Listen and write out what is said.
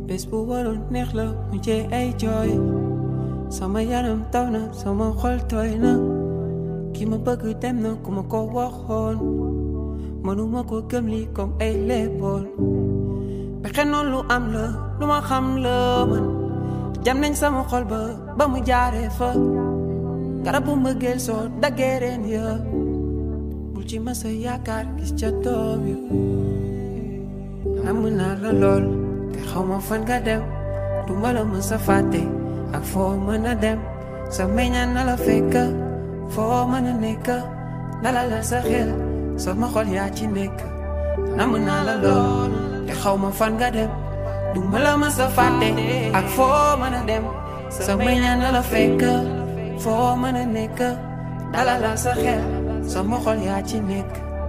bés bu waroon neex la mujjee ay jooy sama yaram taw na sama xol tooy na ki ma bëgg dem na ku ma ko waxoon mënuma ko gëm li comme ay léeboon pexe noonu lu am la lu ma xam la man jam nañ sama xol ba mu jaaree fa garabu mbëggeel soo daggee reen ya bul ci masa yaakaar gis ca doom ya am naa la lool te xaw ma fan nga dem du ma la mës a fàtte ak foo mën a dem sa meññaan na la fekk foo mën a nekk dalal la sa xel sama xol yaa ci nekk am naa la lool te xaw ma fan nga dem du ma la mës a fàtte ak foo mën a dem sa meññaan na la fekk foo mën a nekk dalal la sa xel sama xol yaa ci nekk